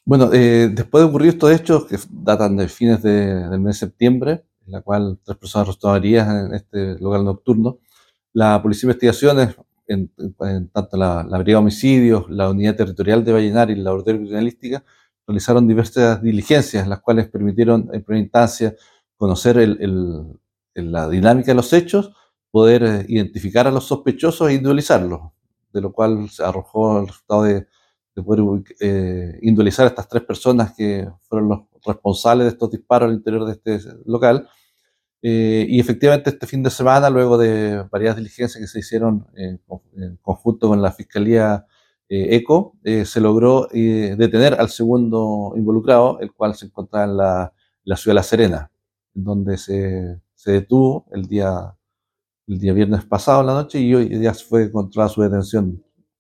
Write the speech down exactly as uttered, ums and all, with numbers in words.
Bueno, eh, después de ocurrir estos hechos que datan de fines de- del mes de septiembre, en la cual tres personas resultaron heridas en este local nocturno, la Policía de Investigaciones, en, en tanto la, la Brigada de Homicidios, la Unidad Territorial de Vallenar y la Laboratorio de Criminalística, realizaron diversas diligencias, las cuales permitieron en primera instancia conocer el- el- el- la dinámica de los hechos, poder eh, identificar a los sospechosos e individualizarlos, de lo cual se arrojó el resultado de, de poder ubic- eh, individualizar a estas tres personas que fueron los responsables de estos disparos al interior de este local. Eh, y efectivamente este fin de semana, luego de varias diligencias que se hicieron en, en conjunto con la Fiscalía eh, ECO, eh, se logró eh, detener al segundo involucrado, el cual se encontraba en la, la ciudad de La Serena, en donde se, se detuvo el día, el día viernes pasado en la noche y hoy ya fue encontrada su detención